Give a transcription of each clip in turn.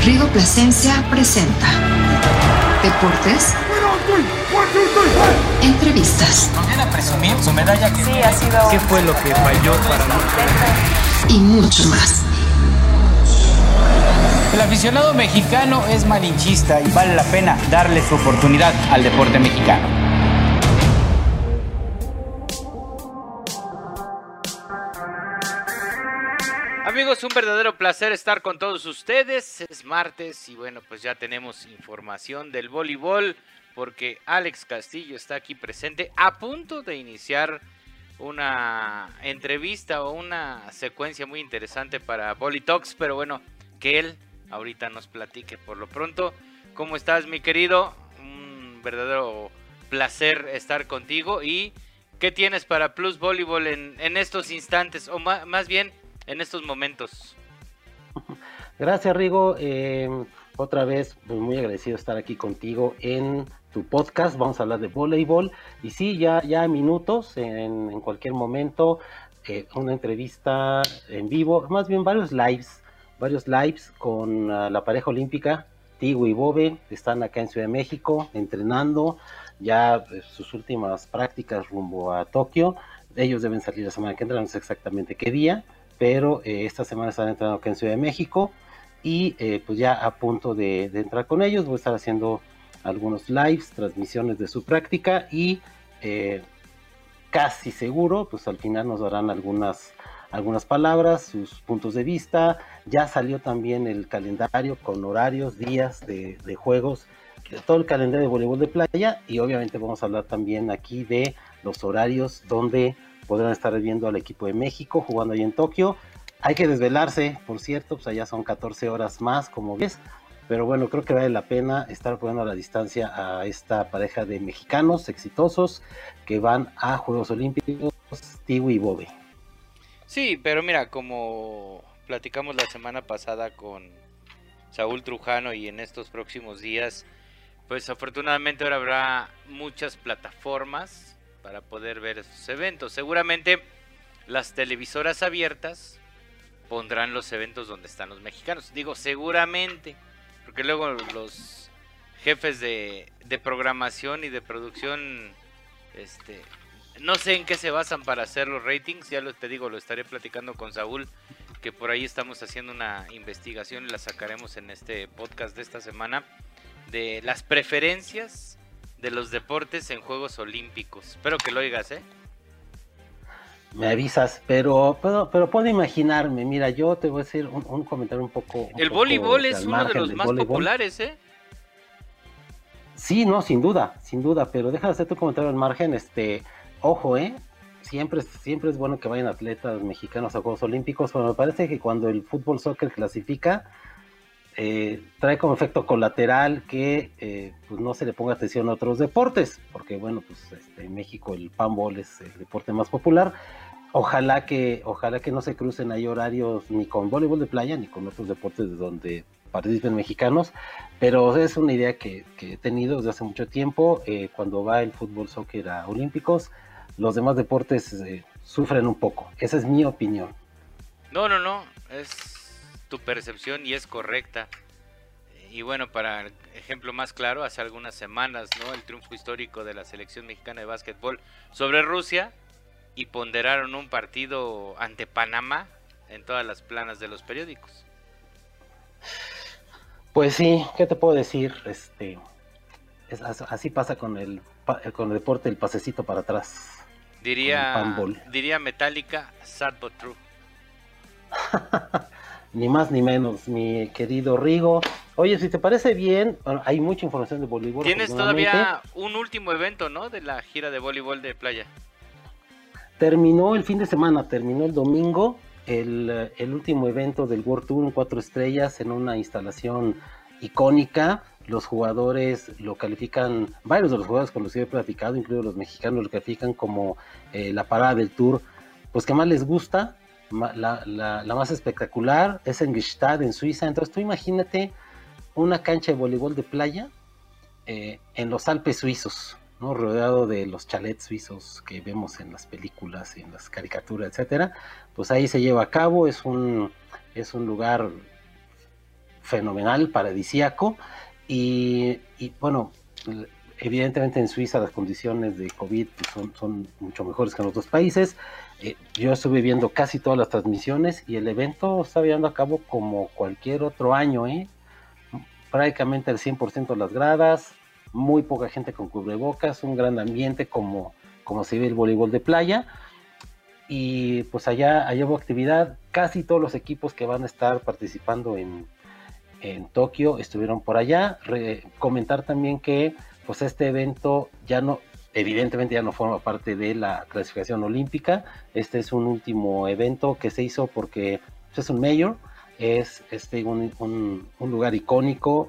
Rigo Plasencia presenta Deportes, entrevistas. ¿Nos viene a presumir su medalla? Sí, ha sido... ¿Qué fue lo que falló para nosotros? Y mucho más. El aficionado mexicano es malinchista y vale la pena darle su oportunidad al deporte mexicano. Amigos, un verdadero placer estar con todos ustedes. Es martes y bueno, pues ya tenemos información del voleibol porque Alex Castillo está aquí presente a punto de iniciar una entrevista o una secuencia muy interesante para Volley Talks, pero bueno, que él ahorita nos platique. Por lo pronto, ¿cómo estás, mi querido? Un verdadero placer estar contigo. ¿Y qué tienes para Plus Voleibol en estos instantes o más bien en estos momentos? Gracias, Rigo. Otra vez, pues muy agradecido de estar aquí contigo en tu podcast. Vamos a hablar de voleibol. Y sí, ya minutos, en cualquier momento, una entrevista en vivo, más bien varios lives con la pareja olímpica, Tigo y Bobe. Están acá en Ciudad de México entrenando ya sus últimas prácticas rumbo a Tokio. Ellos deben salir la semana que entra, no sé exactamente qué día, pero esta semana están entrando acá en Ciudad de México y pues ya a punto de entrar con ellos. Voy a estar haciendo algunos lives, transmisiones de su práctica y casi seguro, pues al final nos darán algunas palabras, sus puntos de vista. Ya salió también el calendario con horarios, días de juegos, todo el calendario de voleibol de playa, y obviamente vamos a hablar también aquí de los horarios donde podrán estar viendo al equipo de México jugando ahí en Tokio. Hay que desvelarse, por cierto, pues allá son 14 horas más, como ves, pero bueno, creo que vale la pena estar poniendo a la distancia a esta pareja de mexicanos exitosos que van a Juegos Olímpicos, Tigo y Bobe. Sí, pero mira, como platicamos la semana pasada con Saúl Trujano y en estos próximos días, pues afortunadamente ahora habrá muchas plataformas para poder ver esos eventos. Seguramente las televisoras abiertas pondrán los eventos donde están los mexicanos. Digo seguramente, porque luego los jefes de programación y de producción, no sé en qué se basan para hacer los ratings. Ya te digo, lo estaré platicando con Saúl, que por ahí estamos haciendo una investigación y la sacaremos en este podcast de esta semana, de las preferencias de los deportes en Juegos Olímpicos. Espero que lo oigas, Me avisas, pero puedo imaginarme. Mira, yo te voy a decir un comentario un poco... El voleibol es uno de los más populares, Sí, no, sin duda, pero déjame hacer tu comentario al margen. Ojo, siempre es bueno que vayan atletas mexicanos a Juegos Olímpicos, pero me parece que cuando el fútbol soccer clasifica, trae como efecto colateral que pues no se le ponga atención a otros deportes, porque bueno, pues en México el panball es el deporte más popular. Ojalá que no se crucen ahí horarios ni con voleibol de playa ni con otros deportes de donde participen mexicanos, pero es una idea que he tenido desde hace mucho tiempo. Cuando va el fútbol soccer a Olímpicos, los demás deportes sufren un poco. Esa es mi opinión. No, es tu percepción y es correcta. Y bueno, para el ejemplo más claro, hace algunas semanas, ¿no?, el triunfo histórico de la selección mexicana de básquetbol sobre Rusia, y ponderaron un partido ante Panamá en todas las planas de los periódicos. Pues sí, ¿qué te puedo decir? Así pasa con el deporte del pasecito para atrás. Diría Metallica, sad but true. Ni más ni menos, mi querido Rigo. Oye, si te parece bien, hay mucha información de voleibol. Tienes todavía un último evento, ¿no?, de la gira de voleibol de playa. Terminó el fin de semana, terminó el domingo, el último evento del World Tour en 4 estrellas en una instalación icónica. Los jugadores lo califican, varios de los jugadores con los que he platicado, incluidos los mexicanos, lo califican como la parada del Tour, pues que más les gusta, la más espectacular. Es en Gstaad, en Suiza. Entonces tú imagínate una cancha de voleibol de playa en los Alpes suizos, ¿no?, rodeado de los chalets suizos que vemos en las películas, en las caricaturas, etcétera. Pues ahí se lleva a cabo. Es un lugar fenomenal, paradisíaco, y bueno, evidentemente en Suiza las condiciones de COVID pues, son mucho mejores que en otros países. Yo estuve viendo casi todas las transmisiones y el evento está llevando a cabo como cualquier otro año, prácticamente el 100% de las gradas, muy poca gente con cubrebocas, un gran ambiente como se ve el voleibol de playa. Y pues allá hubo actividad, casi todos los equipos que van a estar participando en Tokio estuvieron por allá. Comentar también que pues este evento evidentemente ya no forma parte de la clasificación olímpica. Este es un último evento que se hizo porque pues, es un major, es un lugar icónico,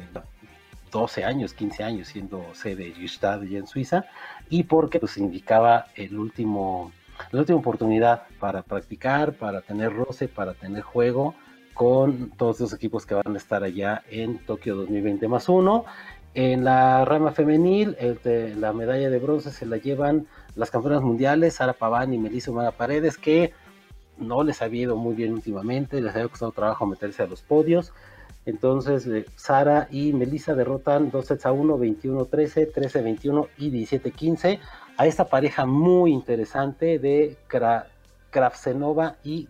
12 años, 15 años siendo sede de Gstaad allá en Suiza, y porque pues indicaba la última oportunidad para practicar, para tener roce, para tener juego con todos los equipos que van a estar allá en Tokio 2020+1. En la rama femenil, la medalla de bronce se la llevan las campeonas mundiales, Sara Paván y Melissa Humana Paredes, que no les había ido muy bien últimamente, les había costado trabajo meterse a los podios. Entonces, Sara y Melissa derrotan 2-1, 21-13, 13-21 y 17-15 a esta pareja muy interesante de Kravtsenoka y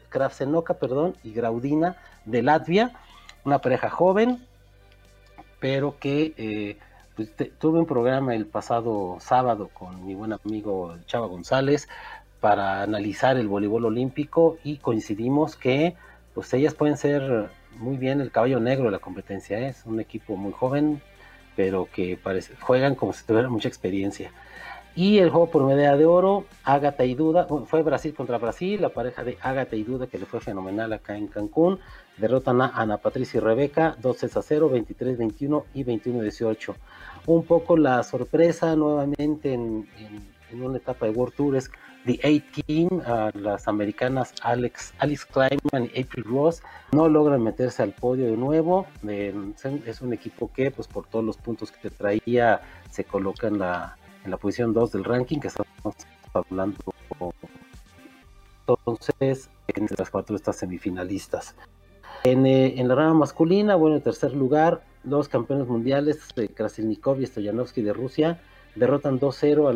Graudina de Latvia, una pareja joven, pero que pues tuve un programa el pasado sábado con mi buen amigo Chava González para analizar el voleibol olímpico y coincidimos que pues ellas pueden ser muy bien el caballo negro de la competencia. Es un equipo muy joven, pero que juegan como si tuvieran mucha experiencia. Y el juego por medalla de oro, Ágata y Duda, fue Brasil contra Brasil, la pareja de Ágata y Duda, que le fue fenomenal acá en Cancún, derrotan a Ana Patricia y Rebeca, 2-0, 23-21 y 21-18. Un poco la sorpresa nuevamente en una etapa de World Tour es The A-Team, las americanas Alex Kleiman y April Ross, no logran meterse al podio de nuevo. Es un equipo que, pues por todos los puntos que traía, se coloca en la posición 2 del ranking que estamos hablando. Entonces, en las 4 estas semifinalistas. En la rama masculina, bueno, en tercer lugar, los campeones mundiales, Krasilnikov y Stoyanovsky de Rusia, derrotan 2-0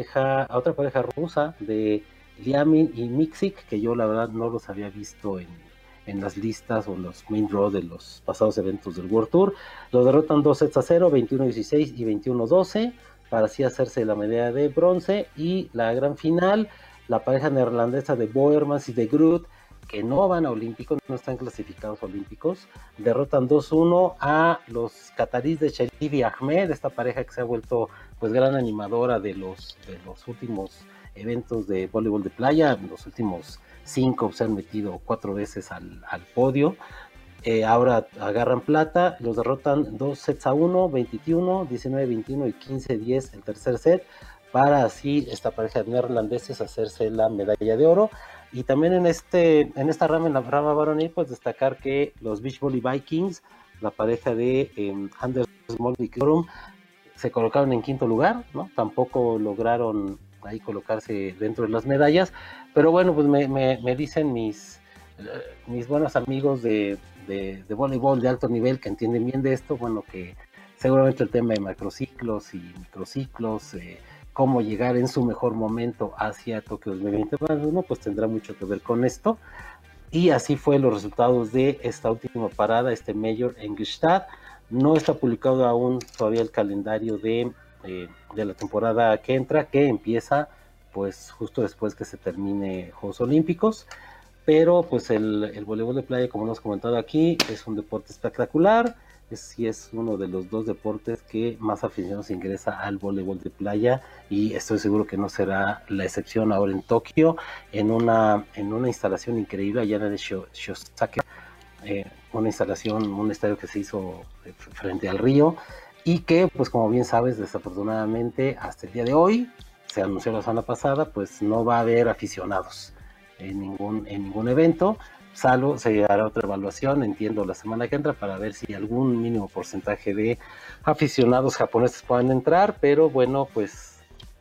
a otra pareja rusa de Liamin y Miksik, que yo la verdad no los había visto en las listas o en los main draw de los pasados eventos del World Tour. Los derrotan 2-0, 21-16 y 21-12, para así hacerse la medalla de bronce. Y la gran final, la pareja neerlandesa de Boermans y de Groot, que no van a olímpicos, no están clasificados olímpicos, derrotan 2-1 a los cataríes de Sherif y Ahmed, esta pareja que se ha vuelto pues gran animadora de los últimos eventos de voleibol de playa. Los últimos 5 se han metido 4 veces al podio. Ahora agarran plata, los derrotan 2-1, 21, 19-21 y 15-10 el tercer set, para así esta pareja de neerlandeses hacerse la medalla de oro. Y también en la rama varonil, pues destacar que los Beach Volley Vikings, la pareja de Anders Molde y Klorum, se colocaron en quinto lugar, ¿no? Tampoco lograron ahí colocarse dentro de las medallas, pero bueno, pues me dicen mis buenos amigos de voleibol de alto nivel que entienden bien de esto, bueno, que seguramente el tema de macrociclos y microciclos, cómo llegar en su mejor momento hacia Tokio 2020+1, pues tendrá mucho que ver con esto. Y así fue los resultados de esta última parada, este Major en Gstaad. No está publicado aún todavía el calendario de la temporada que entra, que empieza pues justo después que se termine Juegos Olímpicos. Pero pues el voleibol de playa, como hemos comentado aquí, es un deporte espectacular. Es uno de los 2 deportes que más aficionados ingresa al voleibol de playa, y estoy seguro que no será la excepción ahora en Tokio, en una instalación increíble allá en el Shosake, una instalación, un estadio que se hizo frente al río, y que pues como bien sabes, desafortunadamente hasta el día de hoy, se anunció la semana pasada, pues no va a haber aficionados en ningún evento, salvo se hará otra evaluación, entiendo, la semana que entra, para ver si algún mínimo porcentaje de aficionados japoneses puedan entrar. Pero bueno, pues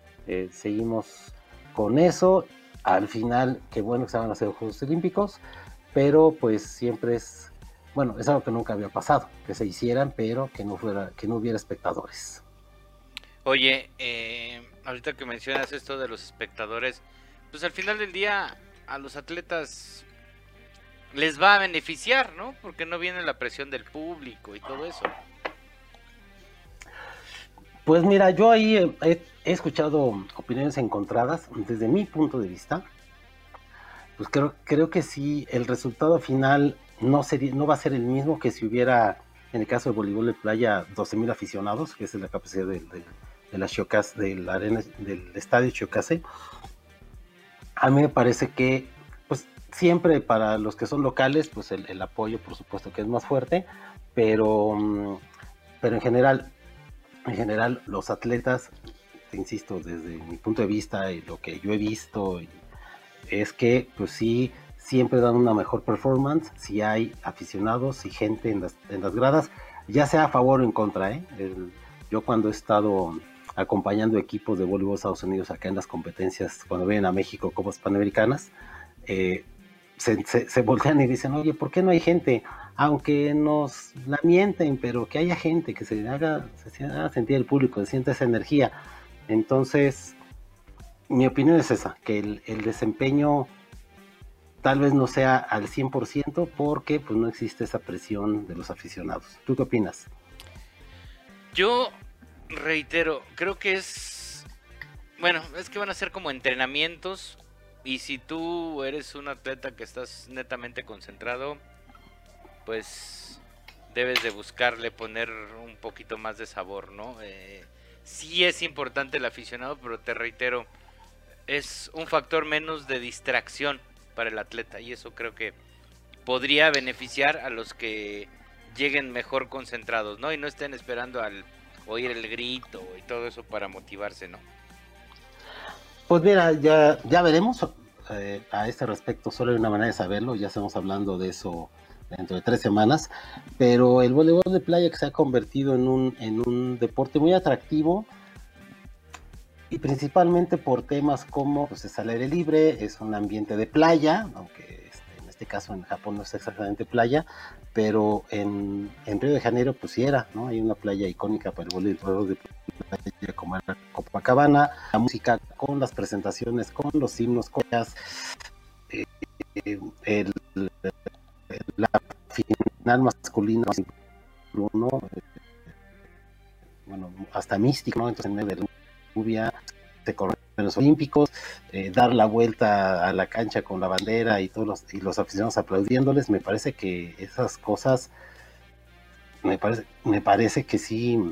seguimos con eso. Al final, qué bueno que se van a hacer los Juegos Olímpicos, pero pues siempre es bueno, es algo que nunca había pasado, que se hicieran, pero que no hubiera espectadores. Oye, ahorita que mencionas esto de los espectadores, pues al final del día a los atletas les va a beneficiar, ¿no? Porque no viene la presión del público y todo eso. Pues mira, yo ahí he escuchado opiniones encontradas. Desde mi punto de vista, pues creo que sí, el resultado final no va a ser el mismo que si hubiera, en el caso de voleibol de playa, 12,000 aficionados, que es la capacidad de la Shiokase, de la arena, del estadio Shiokase. A mí me parece que, pues, siempre para los que son locales, pues el apoyo, por supuesto, que es más fuerte, pero en general, los atletas, te insisto, desde mi punto de vista y lo que yo he visto, es que, pues sí, siempre dan una mejor performance si hay aficionados y gente en las gradas, ya sea a favor o en contra. Yo cuando he estado acompañando equipos de voleibol de Estados Unidos acá en las competencias, cuando vienen a México, Copas Panamericanas, se voltean y dicen, oye, ¿por qué no hay gente? Aunque nos la mienten, pero que haya gente, que se haga sentir el público, se sienta esa energía. Entonces, mi opinión es esa, que el desempeño tal vez no sea al 100% porque pues no existe esa presión de los aficionados. ¿Tú qué opinas? Yo reitero, creo que bueno, es que van a ser como entrenamientos, y si tú eres un atleta que estás netamente concentrado, pues debes de buscarle poner un poquito más de sabor, ¿no? Sí es importante el aficionado, pero te reitero, es un factor menos de distracción para el atleta, y eso creo que podría beneficiar a los que lleguen mejor concentrados, ¿no? Y no estén esperando al oír el grito y todo eso para motivarse, ¿no? Pues mira, ya veremos. A este respecto solo hay una manera de saberlo, ya estamos hablando de eso dentro de 3 semanas, pero el voleibol de playa que se ha convertido en un deporte muy atractivo, y principalmente por temas como pues, es al aire libre, es un ambiente de playa, aunque en este caso en Japón no es exactamente playa, pero en Río de Janeiro pues sí era, ¿no? Hay una playa icónica para el voleibol de playa como era Copacabana, la música con las presentaciones, con los himnos, con la final masculina, ¿no? Bueno, hasta místico, ¿no? Entonces en medio de la lluvia se corren los olímpicos, dar la vuelta a la cancha con la bandera y todos los aficionados aplaudiéndoles. Me parece que esas cosas me parece que sí.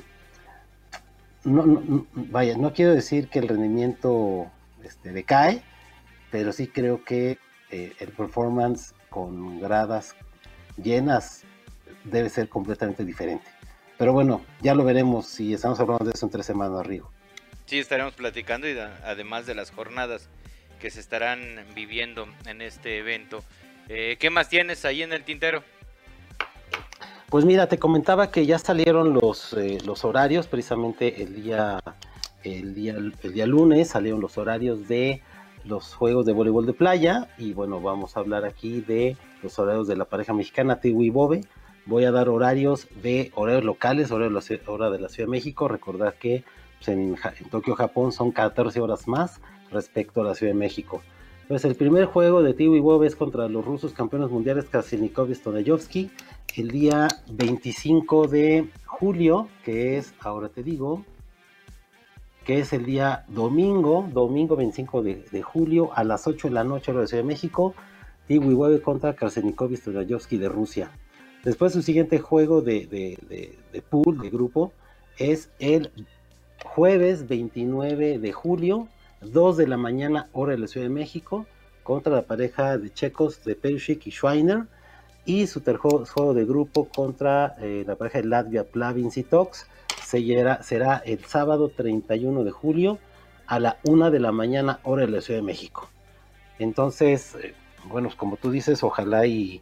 Vaya, no quiero decir que el rendimiento decae, pero sí creo que el performance con gradas llenas debe ser completamente diferente. Pero bueno, ya lo veremos si estamos hablando de eso en 3 semanas, Rigo. Sí, estaremos platicando, y además de las jornadas que se estarán viviendo en este evento. ¿Qué más tienes ahí en el tintero? Pues mira, te comentaba que ya salieron los horarios, precisamente el día lunes salieron los horarios de los juegos de voleibol de playa, y bueno, vamos a hablar aquí de los horarios de la pareja mexicana Tiwi y Bobe. Voy a dar horarios locales, hora de la Ciudad de México. Recordar que pues, en Tokio, Japón, son 14 horas más respecto a la Ciudad de México. Entonces, el primer juego de Tiwi y Bobe es contra los rusos campeones mundiales Krasilnikov y Stoneyovsky, el día 25 de julio, que es, ahora te digo, que es el día domingo 25 de julio a las 8 de la noche hora de Ciudad de México. Tiwi y Bobe contra Krasilnikov y Stoneyovsky de Rusia. Después su siguiente juego de pool, de grupo, es el jueves 29 de julio, 2 de la mañana, hora de la Ciudad de México, contra la pareja de checos de Perušić y Schweiner, y su tercer juego de grupo contra la pareja de Latvia, Plavin y Tox, será el sábado 31 de julio a la 1 de la mañana, hora de la Ciudad de México. Entonces, bueno, como tú dices, ojalá y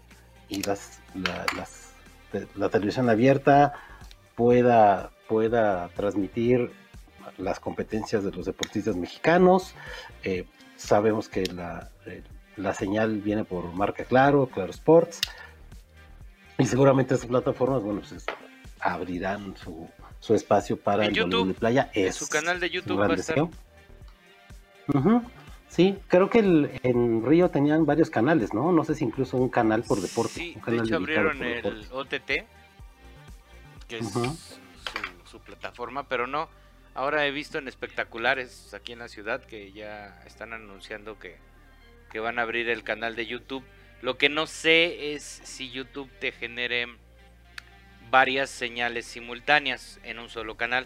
la televisión abierta pueda transmitir las competencias de los deportistas mexicanos. Sabemos que la señal viene por marca Claro Sports, Y seguramente esas plataformas, bueno, pues abrirán su espacio para En el YouTube, voleibol de playa. en su canal de un YouTube gran va a estar. deseo. Ujú. Sí, creo que en Río tenían varios canales, ¿no? No sé si incluso un canal por deporte. Sí, Un de canal hecho dedicado abrieron por el deporte. OTT, que es Ujú. su plataforma, pero no. Ahora he visto en espectaculares aquí en la ciudad que ya están anunciando que van a abrir el canal de YouTube. Lo que no sé es si YouTube te genere varias señales simultáneas en un solo canal.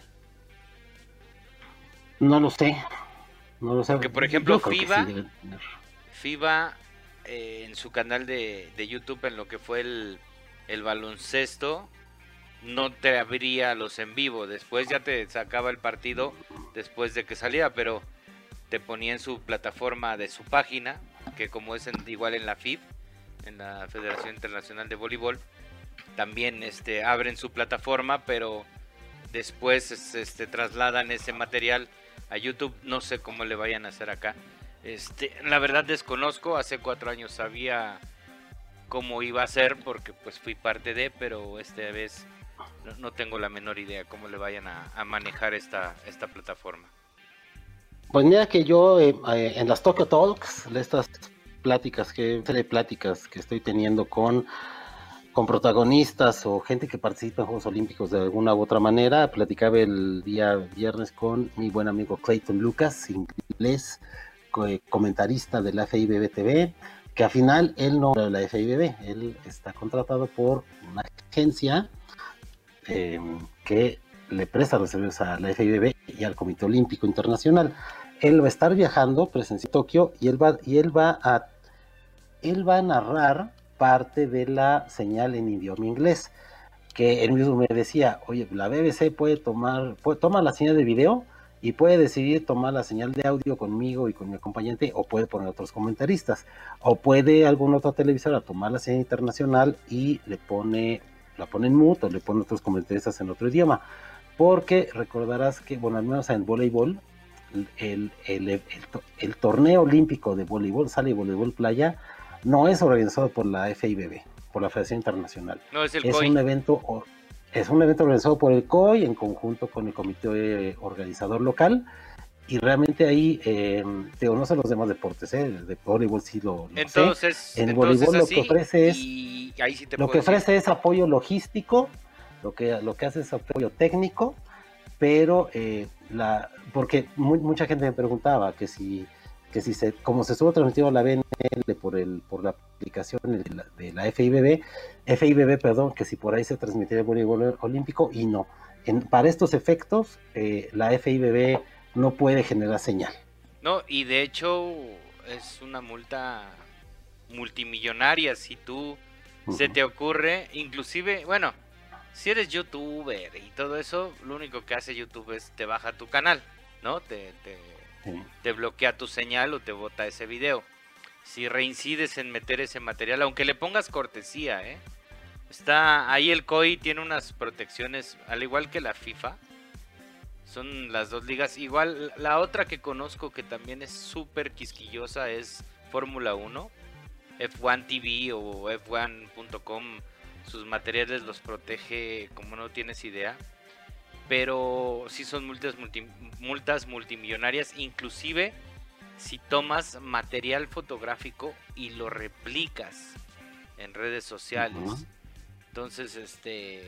No lo sé, no lo sé. Porque, por ejemplo, Yo creo que sí FIBA, deben tener. FIBA en su canal de YouTube, en lo que fue el baloncesto, no te abría los en vivo. Después ya te sacaba el partido después de que salía, pero te ponía en su plataforma de su página, que como es igual en la FIB, en la Federación Internacional de Voleibol, también abren su plataforma, pero después trasladan ese material a YouTube. No sé cómo le vayan a hacer acá. La verdad desconozco. Hace 4 años sabía cómo iba a ser porque pues fui parte de, pero esta vez no tengo la menor idea cómo le vayan a manejar esta plataforma. Pues mira que yo en las Tokyo Talks, de estas pláticas que estoy teniendo con protagonistas o gente que participa en Juegos Olímpicos de alguna u otra manera, platicaba el día viernes con mi buen amigo Clayton Lucas, inglés, comentarista de la FIBB TV, que al final él no es la FIBB, él está contratado por una agencia que le presta los servicios a la FIBB y al Comité Olímpico Internacional. Él va a estar viajando presencia en Tokio y él va a narrar parte de la señal en idioma inglés, que él mismo me decía, oye, la BBC toma la señal de video y puede decidir tomar la señal de audio conmigo y con mi acompañante, o puede poner otros comentaristas, o puede alguna otra televisora tomar la señal internacional y la pone en mute o le pone otros comentaristas en otro idioma, porque recordarás que, bueno, al menos en voleibol, el torneo olímpico de voleibol, sala y voleibol playa, no es organizado por la FIBB, por la Federación Internacional. No, es el COI. Es un evento organizado por el COI en conjunto con el comité organizador local, y realmente ahí, no sé los demás deportes, de voleibol sí lo entonces, sé. En voleibol lo que ofrece es, y ahí sí te lo que ofrece es apoyo logístico, lo que hace es apoyo técnico, pero porque mucha gente me preguntaba que si como se estuvo transmitido a la BNL por la aplicación de la FIBB, perdón, que si por ahí se transmitiría el voleibol olímpico, y no. Para estos efectos, la FIBB no puede generar señal. No, y de hecho es una multa multimillonaria si tú se te ocurre, inclusive, bueno, si eres youtuber y todo eso, lo único que hace YouTube es te baja tu canal, ¿no? Te bloquea tu señal o te bota ese video. Si reincides en meter ese material, aunque le pongas cortesía, está ahí el COI, tiene unas protecciones, al igual que la FIFA. Son las dos ligas. Igual, la otra que conozco que también es súper quisquillosa es Fórmula 1. F1 TV o F1.com. Sus materiales los protege como no tienes idea. Pero sí son multas multimillonarias. Inclusive si tomas material fotográfico y lo replicas en redes sociales. Entonces,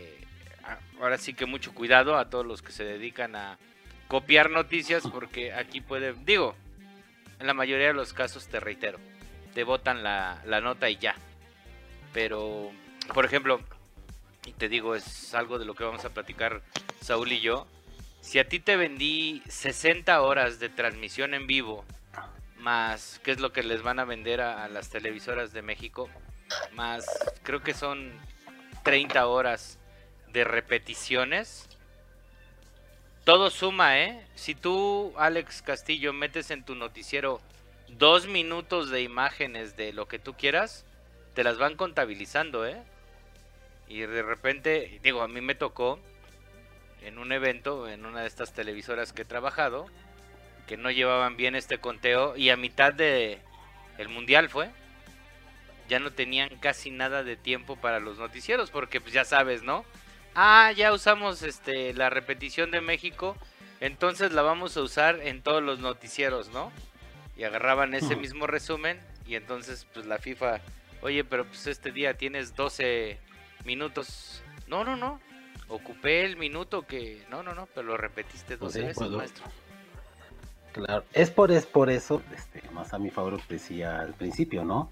ahora sí que mucho cuidado a todos los que se dedican a copiar noticias, porque aquí en la mayoría de los casos, te reitero, te botan la nota y ya. Pero, por ejemplo, y te digo, es algo de lo que vamos a platicar Saúl y yo. Si a ti te vendí 60 horas de transmisión en vivo, más, ¿qué es lo que les van a vender a las televisoras de México? Más, creo que son 30 horas de repeticiones. Todo suma, Si tú, Alex Castillo, metes en tu noticiero 2 minutos de imágenes de lo que tú quieras, te las van contabilizando, Y de repente, a mí me tocó en un evento, en una de estas televisoras que he trabajado, que no llevaban bien este conteo, y a mitad de el mundial fue, ya no tenían casi nada de tiempo para los noticieros, porque pues ya sabes, ¿no? Ya usamos la repetición de México, entonces la vamos a usar en todos los noticieros, ¿no? Y agarraban ese mismo resumen y entonces pues la FIFA, oye, pero pues este día tienes 12 minutos. No, ocupé el minuto que... No, pero lo repetiste 12 veces, maestro. Claro, es por eso, más a mi favor que decía al principio, ¿no?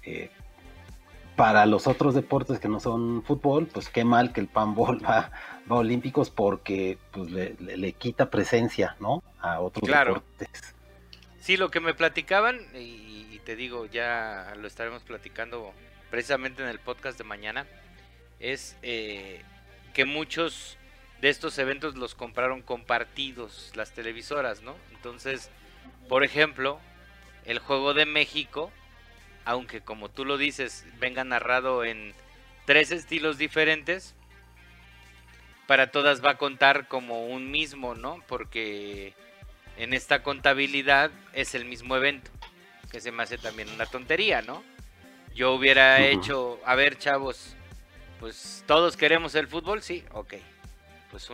Para los otros deportes que no son fútbol, pues qué mal que el handball va a Olímpicos porque pues le quita presencia, ¿no? A otros deportes. Sí, lo que me platicaban, y te digo, ya lo estaremos platicando precisamente en el podcast de mañana, es que muchos de estos eventos los compraron compartidos las televisoras, ¿no? Entonces, por ejemplo, el Juego de México, aunque como tú lo dices, venga narrado en 3 estilos diferentes, para todas va a contar como un mismo, ¿no? Porque en esta contabilidad es el mismo evento, que se me hace también una tontería, ¿no? Yo hubiera hecho, a ver, chavos, pues todos queremos el fútbol, sí, ok. Pues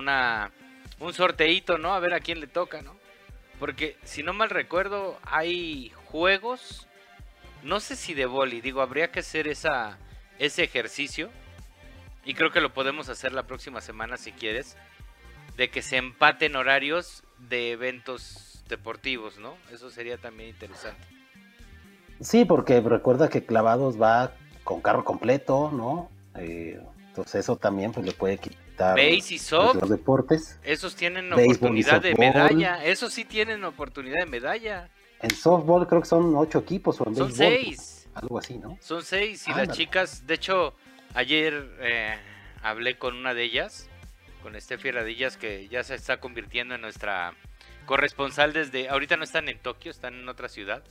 un sorteíto, ¿no? A ver a quién le toca, ¿no? Porque si no mal recuerdo, hay juegos, no sé si de vóley, digo, habría que hacer ese ejercicio, y creo que lo podemos hacer la próxima semana si quieres, de que se empaten horarios de eventos deportivos, ¿no? Eso sería también interesante. Sí, porque recuerda que Clavados va con carro completo, ¿no? Entonces eso también pues le puede quitar Base y soft, los deportes. Esos tienen oportunidad de medalla. Esos sí tienen oportunidad de medalla. En softball creo que son 8 equipos o en son béisbol, 6. Algo así, ¿no? Son 6 y las chicas, de hecho, ayer hablé con una de ellas, con Steffi Radillas, que ya se está convirtiendo en nuestra corresponsal desde... Ahorita no están en Tokio, están en otra ciudad.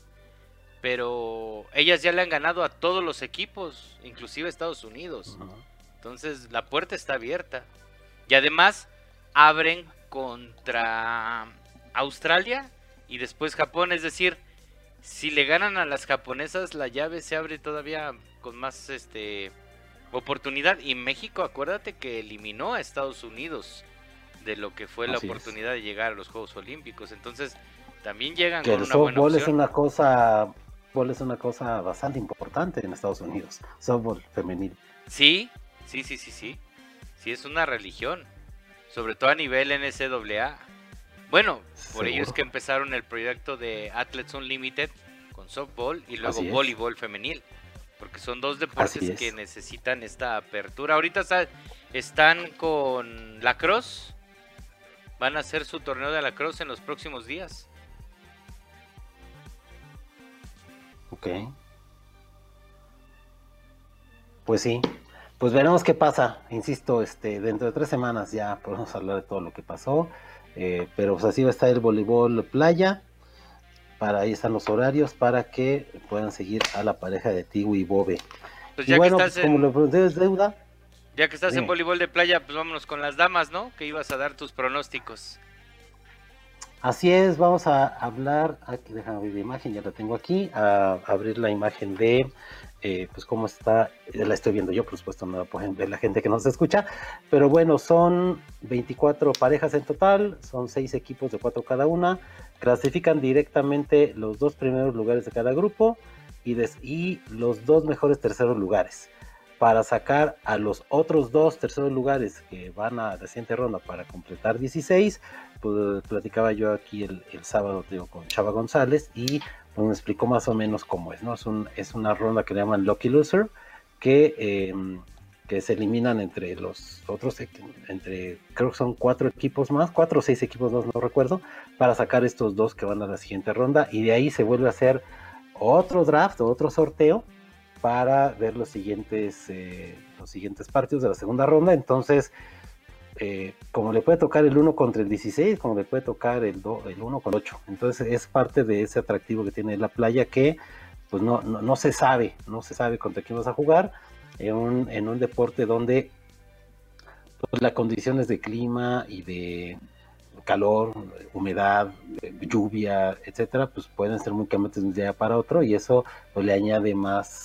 Pero ellas ya le han ganado a todos los equipos, inclusive Estados Unidos. Entonces la puerta está abierta. Y además abren contra Australia y después Japón. Es decir, si le ganan a las japonesas, la llave se abre todavía con más oportunidad. Y México, acuérdate que eliminó a Estados Unidos de lo que fue la oportunidad de llegar a los Juegos Olímpicos. Entonces también llegan que con una buena opción. Es una cosa bastante importante en Estados Unidos, softball femenil. Sí, es una religión, sobre todo a nivel NCAA. Bueno, por ello es que empezaron el proyecto de Athletes Unlimited con softball y luego voleibol femenil, porque son 2 deportes que necesitan esta apertura. Ahorita están con lacrosse, van a hacer su torneo de lacrosse en los próximos días. Ok. Pues sí, pues veremos qué pasa. Insisto, dentro de 3 semanas ya podemos hablar de todo lo que pasó. Pero pues así va a estar el voleibol playa. Ahí están los horarios para que puedan seguir a la pareja de Tigo y Bobe. Pues ya bueno, que estás como lo pregunté es deuda. Ya que estás en voleibol de playa, pues vámonos con las damas, ¿no? Que ibas a dar tus pronósticos. Así es, vamos a hablar, aquí déjame abrir la imagen, ya la tengo aquí, a abrir la imagen de, pues cómo está, la estoy viendo yo, por supuesto no la pueden ver la gente que nos escucha, pero bueno, son 24 parejas en total, son 6 equipos de 4 cada una, clasifican directamente los 2 primeros lugares de cada grupo y los 2 mejores terceros lugares. Para sacar a los otros 2 terceros lugares que van a la siguiente ronda para completar 16, pues platicaba yo aquí el sábado con Chava González y pues, me explicó más o menos cómo es, ¿no? Es una ronda que le llaman Lucky Loser, que se eliminan entre los otros, creo que son 4 equipos más, 4 o 6 equipos más, no recuerdo, para sacar estos 2 que van a la siguiente ronda, y de ahí se vuelve a hacer otro draft o otro sorteo para ver los siguientes partidos de la segunda ronda. Entonces, como le puede tocar el 1 contra el 16, como le puede tocar el 1 con 8. Entonces es parte de ese atractivo que tiene la playa, que pues no se sabe contra quién vas a jugar en un deporte donde pues, las condiciones de clima y de calor, humedad, lluvia, etcétera, pues pueden ser muy cambiantes de un día para otro, y eso pues, le añade más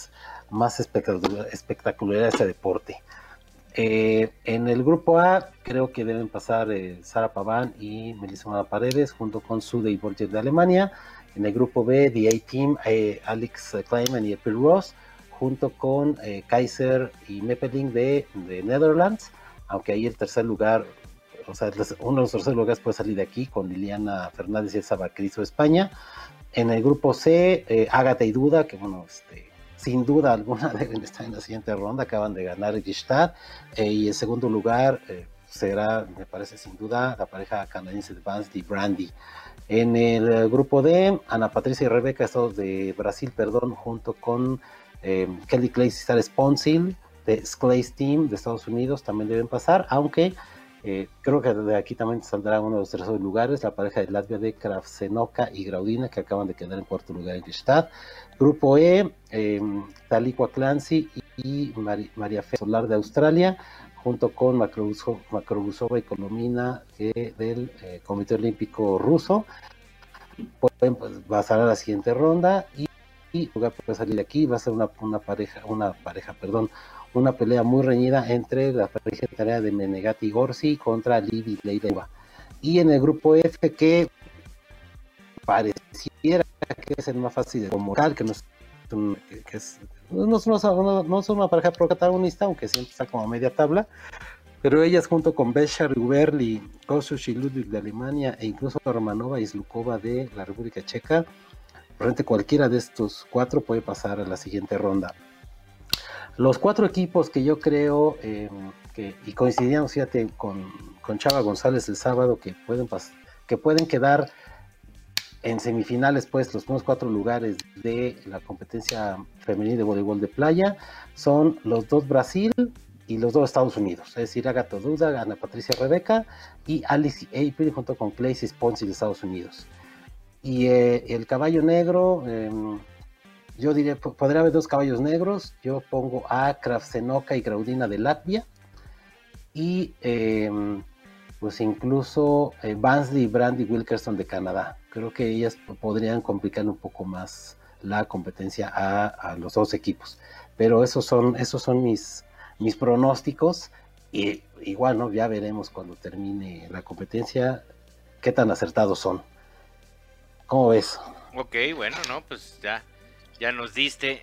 más espectacular a este deporte. En el grupo A creo que deben pasar Sara Paván y Melissa Paredes junto con Sude y Borges de Alemania. En el grupo B, The A-Team, Alex Kleiman y April Ross junto con Kaiser y Meppeling de Netherlands, aunque ahí el tercer lugar, o sea, uno de los terceros lugares puede salir de aquí con Liliana Fernández y Elsa Bacrizo de España. En el grupo C, Ágata y Duda, que bueno, sin duda alguna deben estar en la siguiente ronda, acaban de ganar Gstaad, y en segundo lugar será, me parece sin duda, la pareja canadiense de Vance y Brandy. En el grupo D, Ana Patricia y Rebeca, Estados de Brasil, junto con Kelly Clay y Sara Sponsil de Sclays Team de Estados Unidos, también deben pasar, aunque creo que de aquí también saldrá uno de los terceros lugares, la pareja de Latvia de Kravtsenoka y Graudina, que acaban de quedar en cuarto lugar en Gstaad. Grupo E, Taliqua Clancy y María Fe Solar de Australia, junto con Makrobusova y Kolomina del Comité Olímpico Ruso. Pueden pasar a la siguiente ronda y lugar puede salir de aquí. Va a ser una pelea muy reñida entre la pareja italiana de Menegatti Gorsi contra Livi Leideva. Y en el grupo F, que pareciera que es el más fácil de convocar, que no es una pareja protagonista, aunque siempre está como a media tabla, pero ellas junto con Besha Ruberli, Kosuch y Ludwig de Alemania e incluso Romanova y Slukova de la República Checa, frente cualquiera de estos cuatro puede pasar a la siguiente ronda. Los cuatro equipos que yo creo y coincidíamos, fíjate, con Chava González el sábado, que pueden quedar en semifinales, pues los primeros 4 lugares de la competencia femenil de voleibol de playa, son los 2 Brasil y los 2 Estados Unidos, es decir, Ágata Duda, Ana Patricia Rebeca y Alice y April junto con Claycy Sponsi de Estados Unidos. Y el caballo negro, yo diría, podría haber 2 caballos negros. Yo pongo a Kravtsenoka y Graudina de Latvia y pues incluso Vance y Brandy Wilkerson de Canadá. Creo que ellas podrían complicar un poco más la competencia a los 2 equipos, pero esos son mis pronósticos, y igual, ¿no? Ya veremos cuando termine la competencia qué tan acertados son. ¿Cómo ves? Ok, bueno, no, pues ya nos diste.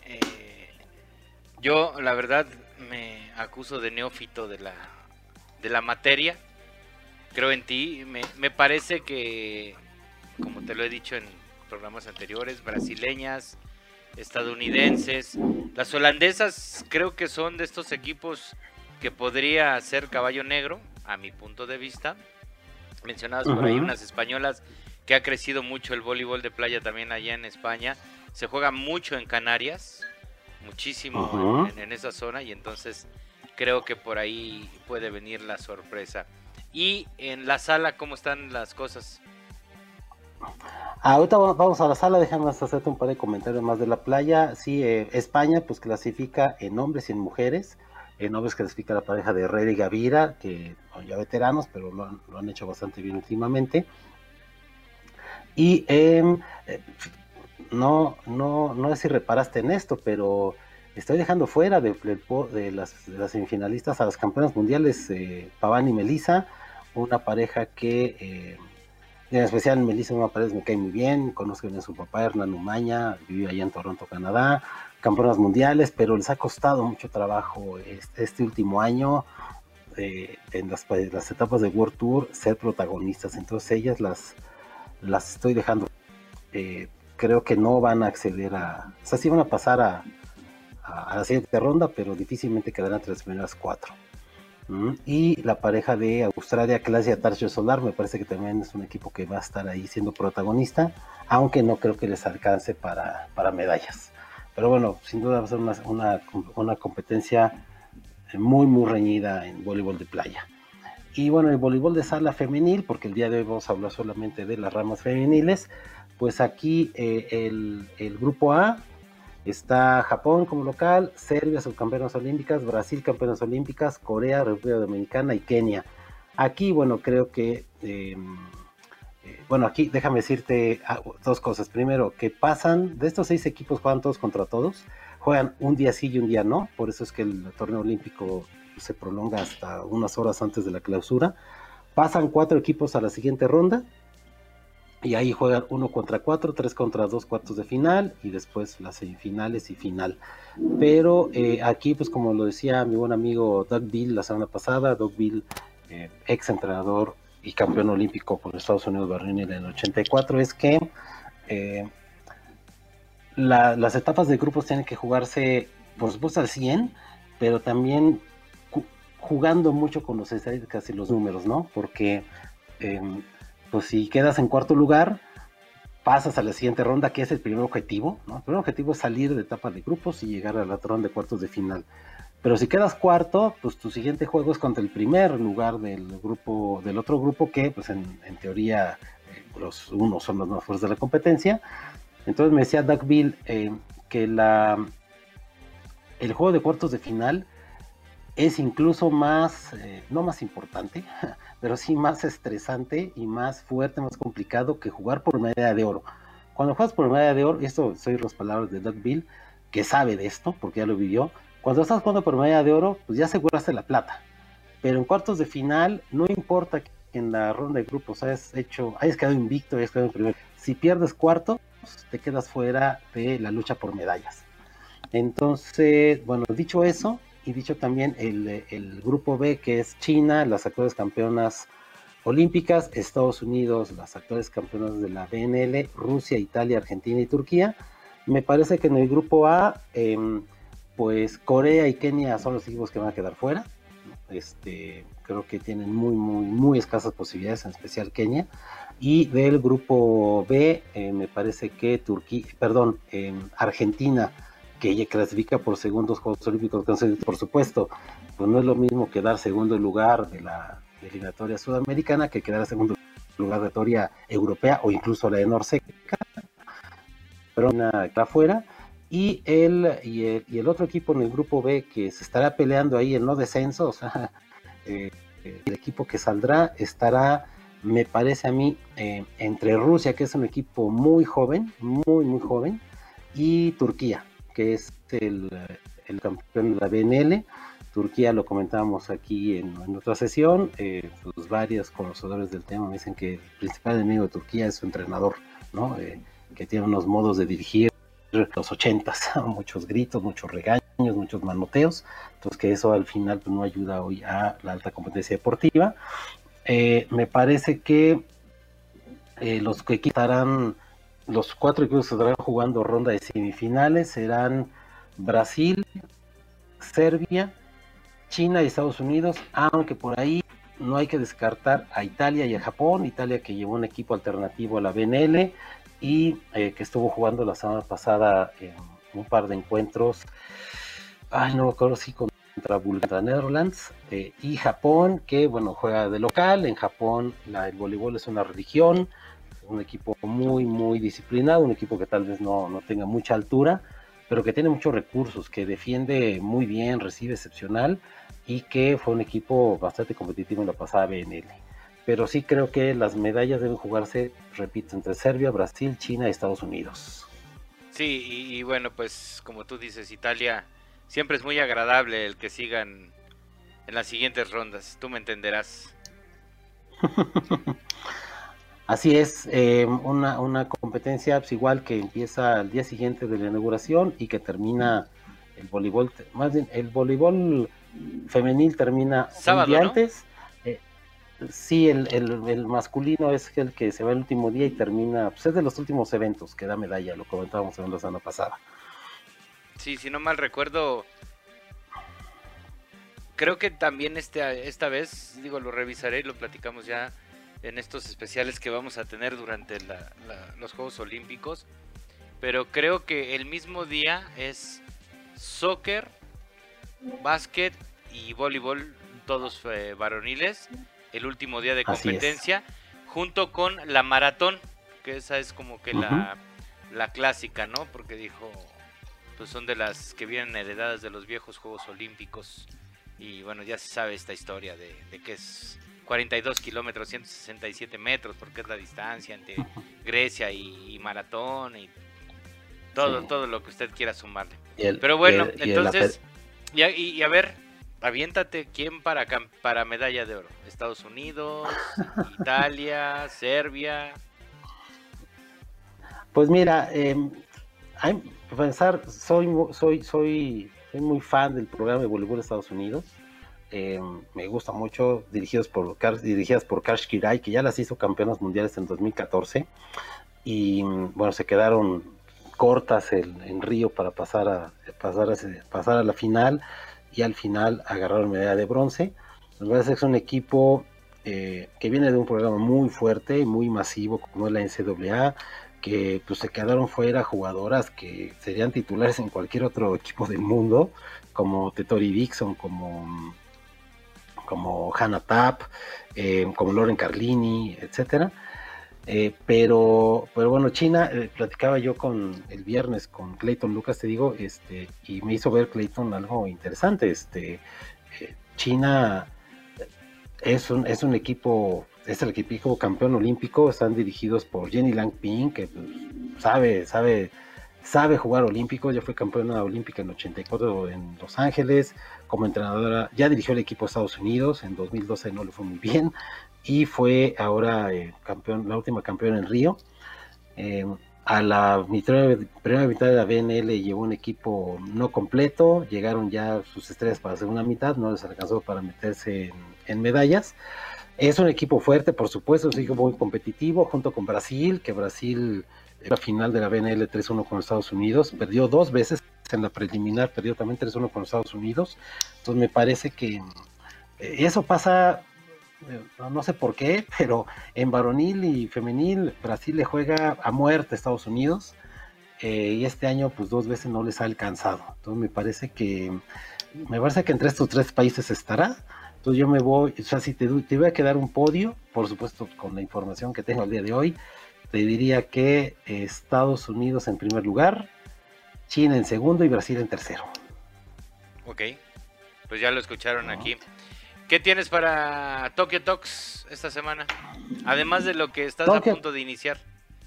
Yo, la verdad, me acuso de neófito de la materia. Creo en ti. Me parece que, como te lo he dicho en programas anteriores, brasileñas, estadounidenses, las holandesas, creo que son de estos equipos que podría ser caballo negro, a mi punto de vista. Mencionabas por ahí unas españolas, que ha crecido mucho el voleibol de playa también allá en España. Se juega mucho en Canarias, muchísimo en esa zona, y entonces creo que por ahí puede venir la sorpresa. Y en la sala, ¿cómo están las cosas? Ahorita vamos a la sala, déjame hacerte un par de comentarios más de la playa. Sí, España pues clasifica en hombres y en mujeres. En hombres clasifica la pareja de Herrera y Gavira, que son ya veteranos, pero lo han hecho bastante bien últimamente. Y no sé si reparaste en esto, pero estoy dejando fuera de las semifinalistas a las campeonas mundiales, Paván y Melissa, una pareja que en especial Melissa Paredes me cae muy bien, conozco bien a su papá Hernán Umaña, vive allá en Toronto, Canadá, campeonas mundiales, pero les ha costado mucho trabajo este último año en las etapas de World Tour ser protagonistas, entonces ellas las estoy dejando. Creo que no van a acceder o sea, sí van a pasar a la siguiente ronda, pero difícilmente quedarán entre las primeras 4. Y la pareja de Australia, Clasia Tarcho Solar, me parece que también es un equipo que va a estar ahí siendo protagonista, aunque no creo que les alcance para medallas. Pero bueno, sin duda va a ser una competencia muy, muy reñida en voleibol de playa. Y bueno, el voleibol de sala femenil, porque el día de hoy vamos a hablar solamente de las ramas femeniles, pues aquí el grupo A está Japón como local, Serbia subcampeonas olímpicas, Brasil campeonas olímpicas, Corea, República Dominicana y Kenia. Aquí, bueno, creo que bueno, aquí déjame decirte dos cosas. Primero, que pasan, de estos 6 equipos juegan todos contra todos, juegan un día sí y un día no, por eso es que el torneo olímpico se prolonga hasta unas horas antes de la clausura. Pasan 4 equipos a la siguiente ronda, y ahí juegan 1 contra 4, 3 contra 2 cuartos de final, y después las semifinales y final. Pero aquí, pues como lo decía mi buen amigo Doug Bill la semana pasada, Doug Bill, ex entrenador y campeón olímpico con Estados Unidos varonil en el 84, es que las etapas de grupos tienen que jugarse, por supuesto, al 100, pero también jugando mucho con los estadísticas y los números, ¿no? Porque, pues si quedas en cuarto lugar, pasas a la siguiente ronda, que es el primer objetivo, ¿no? El primer objetivo es salir de etapa de grupos y llegar a la ronda de cuartos de final. Pero si quedas cuarto, pues tu siguiente juego es contra el primer lugar del grupo, del otro grupo, que pues en teoría los unos son los más fuertes de la competencia. Entonces me decía Doug Bill que el juego de cuartos de final es incluso más, no más importante, pero sí más estresante y más fuerte, más complicado que jugar por medalla de oro. Cuando juegas por medalla de oro, y esto soy las palabras de Doug Bill, que sabe de esto, porque ya lo vivió, cuando estás jugando por medalla de oro, pues ya aseguraste la plata. Pero en cuartos de final, no importa que en la ronda de grupos hayas quedado invicto, hayas quedado en primero. Si pierdes cuarto, te quedas fuera de la lucha por medallas. Entonces, bueno, dicho eso, y dicho también el grupo B, que es China, las actuales campeonas olímpicas, Estados Unidos, las actuales campeonas de la BNL, Rusia, Italia, Argentina y Turquía. Me parece que en el grupo A, pues Corea y Kenia son los equipos que van a quedar fuera. Creo que tienen muy escasas posibilidades, en especial Kenia. Y del grupo B, me parece que Argentina, que ya clasifica por segundos Juegos Olímpicos, por supuesto, pues no es lo mismo quedar segundo lugar de la eliminatoria sudamericana que quedar segundo lugar de la eliminatoria europea o incluso la de Norseca, pero una está afuera. Y el otro equipo en el grupo B que se estará peleando ahí en no descenso, o sea, el equipo que saldrá estará, me parece a mí, entre Rusia, que es un equipo muy joven, muy joven, y Turquía, que es el campeón de la BNL. Turquía, lo comentábamos aquí en otra sesión, pues varios conocedores del tema me dicen que el principal enemigo de Turquía es su entrenador, ¿no? Que tiene unos modos de dirigir los 80s, muchos gritos, muchos regaños, muchos manoteos, entonces que eso al final pues, no ayuda hoy a la alta competencia deportiva. Me parece que los los 4 equipos que estarán jugando ronda de semifinales serán Brasil, Serbia, China y Estados Unidos, aunque por ahí no hay que descartar a Italia y a Japón. Italia, que llevó un equipo alternativo a la BNL y que estuvo jugando la semana pasada en un par de encuentros, no me acuerdo si contra Bulgaria, Netherlands, y Japón, que bueno, juega de local. En Japón el voleibol es una religión, un equipo muy disciplinado, un equipo que tal vez no tenga mucha altura, pero que tiene muchos recursos, que defiende muy bien, recibe excepcional, y que fue un equipo bastante competitivo en la pasada BNL. Pero sí creo que las medallas deben jugarse, repito, entre Serbia, Brasil, China y Estados Unidos. Sí, y bueno, pues como tú dices, Italia, siempre es muy agradable el que sigan en las siguientes rondas, tú me entenderás. Así es, una competencia pues, igual que empieza al día siguiente de la inauguración y que termina el voleibol, más bien el voleibol femenil termina sábado, un día ¿no? antes. Sí, el masculino es el que se va el último día y termina, pues es de los últimos eventos que da medalla, lo comentábamos en la semana pasada. Sí, si no mal recuerdo, creo que también esta vez, digo, lo revisaré y lo platicamos ya en estos especiales que vamos a tener durante los Juegos Olímpicos, pero creo que el mismo día es soccer, básquet y voleibol, todos varoniles, el último día de competencia, junto con la maratón, que esa es como que la clásica, ¿no? Porque dijo, pues son de las que vienen heredadas de los viejos Juegos Olímpicos, y bueno, ya se sabe esta historia de que es 42 kilómetros, 167 metros, porque es la distancia entre Grecia y maratón y todo lo que usted quiera sumarle. Pero bueno, entonces, y a ver, aviéntate, ¿quién para medalla de oro? ¿Estados Unidos, Italia, Serbia? Pues mira, pensar, soy muy fan del programa de voleibol de Estados Unidos. Me gusta mucho, dirigidas por Karsh Kirai, que ya las hizo campeonas mundiales en 2014. Y bueno, se quedaron cortas en Río para pasar a la final, y al final agarraron medalla de bronce. Me parece que es un equipo que viene de un programa muy fuerte y muy masivo como es la NCAA, que pues se quedaron fuera jugadoras que serían titulares en cualquier otro equipo del mundo, como Tetori Dixon, como Hannah Tapp, como Lauren Carlini, etcétera. Pero bueno, China, platicaba yo el viernes con Clayton Lucas, te digo, y me hizo ver Clayton algo interesante. China es un equipo, es el equipo campeón olímpico, están dirigidos por Jenny Lang Ping, que pues, sabe jugar olímpico, ya fue campeona olímpica en 84 en Los Ángeles, como entrenadora, ya dirigió el equipo de Estados Unidos, en 2012 no le fue muy bien, y fue ahora la última campeona en Río. A la primera mitad de la BNL llevó un equipo no completo, llegaron ya sus estrellas para la segunda mitad, no les alcanzó para meterse en medallas. Es un equipo fuerte, por supuesto, es un equipo muy competitivo, junto con Brasil, que Brasil en la final de la BNL 3-1 con Estados Unidos, perdió 2 veces en la preliminar, perdió también 3-1 con Estados Unidos. Entonces me parece que eso pasa, no sé por qué, pero en varonil y femenil Brasil le juega a muerte a Estados Unidos, y este año pues 2 veces no les ha alcanzado. Entonces me parece que entre estos 3 países estará. Entonces yo me voy, o sea, si te voy a quedar un podio, por supuesto con la información que tengo el día de hoy, te diría que Estados Unidos en primer lugar, China en segundo y Brasil en tercero. Ok, pues ya lo escucharon aquí. ¿Qué tienes para Tokyo Talks esta semana? Además de lo que estás a punto de iniciar.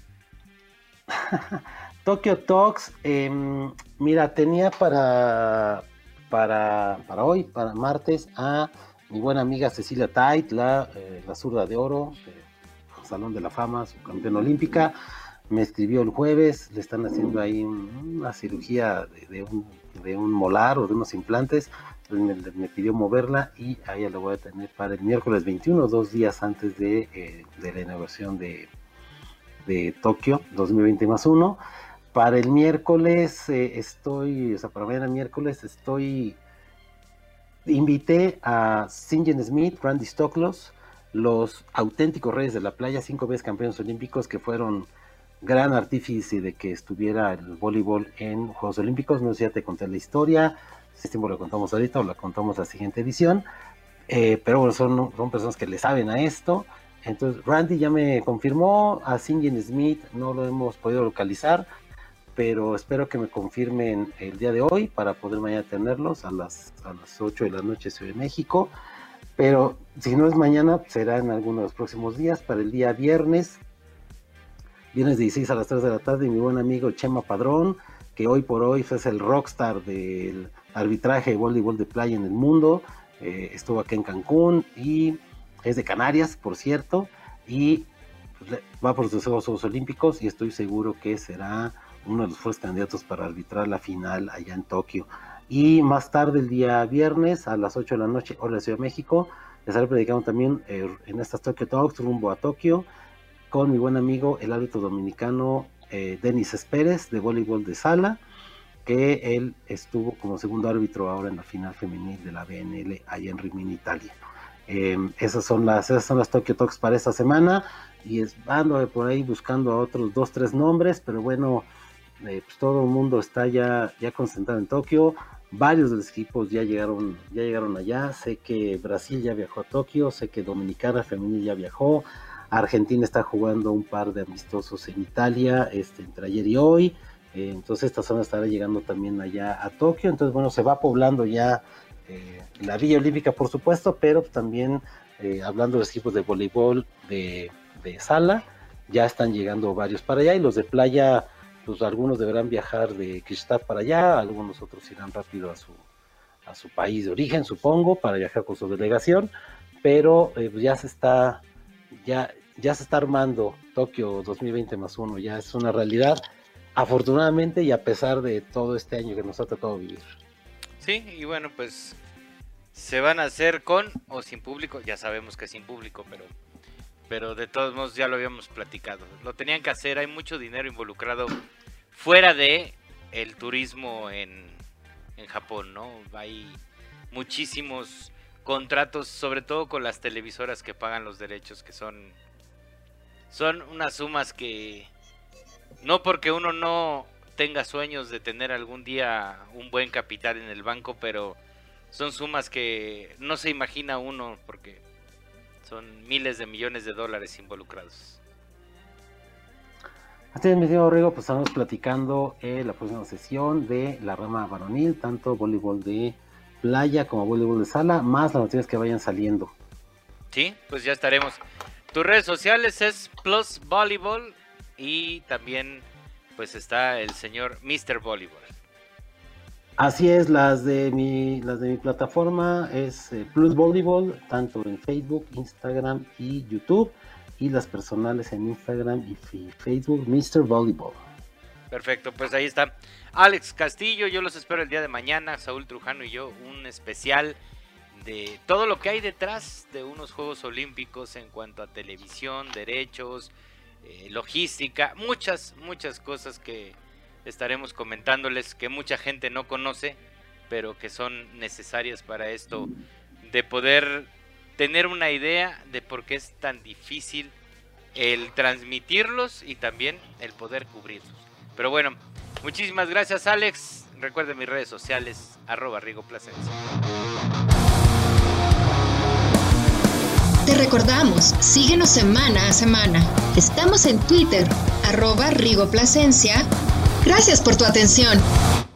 Tokyo Talks, mira, tenía para hoy, para martes, a mi buena amiga Cecilia Tait, la zurda de oro, Salón de la Fama, subcampeona olímpica. Me escribió el jueves, le están haciendo ahí una cirugía de un molar o de unos implantes. Me pidió moverla y a ella la voy a tener para el miércoles 21, 2 días antes de la inauguración de Tokio 2020+1. Para el miércoles para mañana miércoles invité a Sinjin Smith, Randy Stoklos, los auténticos reyes de la playa, 5 veces campeones olímpicos, que fueron gran artífice de que estuviera el voleibol en Juegos Olímpicos. No sé si ya te conté la historia, si lo contamos ahorita o la contamos la siguiente edición, pero bueno, son personas que le saben a esto. Entonces Randy ya me confirmó, a Sinjin Smith no lo hemos podido localizar, pero espero que me confirmen el día de hoy para poder mañana tenerlos a las 8 de la noche Ciudad de México. Pero si no es mañana, será en alguno de los próximos días. Para el día viernes 16 a las 3 de la tarde, mi buen amigo Chema Padrón, que hoy por hoy es el rockstar del arbitraje de voleibol de playa en el mundo. Estuvo acá en Cancún y es de Canarias, por cierto, y va por sus Juegos Olímpicos, y estoy seguro que será uno de los fuertes candidatos para arbitrar la final allá en Tokio. Y más tarde, el día viernes, a las 8 de la noche, hora de Ciudad de México, les estaré predicando también en estas Tokyo Talks, rumbo a Tokio, con mi buen amigo, el árbitro dominicano Denis Espérez, de voleibol de sala, que él estuvo como segundo árbitro ahora en la final femenil de la BNL allá en Rimini, Italia. Esas son las Tokyo Talks para esta semana, y ando por ahí buscando a otros 2-3 nombres, pero bueno, pues todo el mundo está ya concentrado en Tokio. Varios de los equipos ya llegaron allá. Sé que Brasil ya viajó a Tokio, sé que Dominicana femenil ya viajó, Argentina está jugando un par de amistosos en Italia, entre ayer y hoy. Entonces esta zona estará llegando también allá a Tokio. Entonces bueno, se va poblando ya la Villa Olímpica, por supuesto, pero también hablando de los equipos de voleibol de sala, ya están llegando varios para allá, y los de playa, pues algunos deberán viajar de Kronstadt para allá, algunos otros irán rápido a su país de origen, supongo, para viajar con su delegación, pero ya se está armando Tokio 2020+1, ya es una realidad, afortunadamente, y a pesar de todo este año que nos ha tocado vivir. Sí, y bueno, pues se van a hacer con o sin público, ya sabemos que sin público, pero de todos modos ya lo habíamos platicado, lo tenían que hacer, hay mucho dinero involucrado fuera de el turismo en Japón, ¿no? Hay muchísimos contratos, sobre todo con las televisoras que pagan los derechos, que son unas sumas que no porque uno no tenga sueños de tener algún día un buen capital en el banco, pero son sumas que no se imagina uno porque son miles de millones de dólares involucrados. Así es, mi tío Rigo, pues estamos platicando la próxima sesión de la rama varonil, tanto voleibol de playa como voleibol de sala, más las noticias que vayan saliendo. Sí, pues ya estaremos. Tus redes sociales es Plus Volleyball y también pues está el señor Mr. Volleyball. Así es, las de mi plataforma es Plus Volleyball, tanto en Facebook, Instagram y YouTube, y las personales en Instagram y Facebook, Mr. Volleyball. Perfecto, pues ahí está Alex Castillo, yo los espero el día de mañana, Saúl Trujano y yo, un especial de todo lo que hay detrás de unos Juegos Olímpicos en cuanto a televisión, derechos, logística, muchas cosas que estaremos comentándoles que mucha gente no conoce, pero que son necesarias para esto, de poder tener una idea de por qué es tan difícil el transmitirlos y también el poder cubrirlos. Pero bueno, muchísimas gracias, Alex. Recuerden mis redes sociales, @RigoPlasencia. Te recordamos, síguenos semana a semana. Estamos en Twitter, @RigoPlasencia. Gracias por tu atención.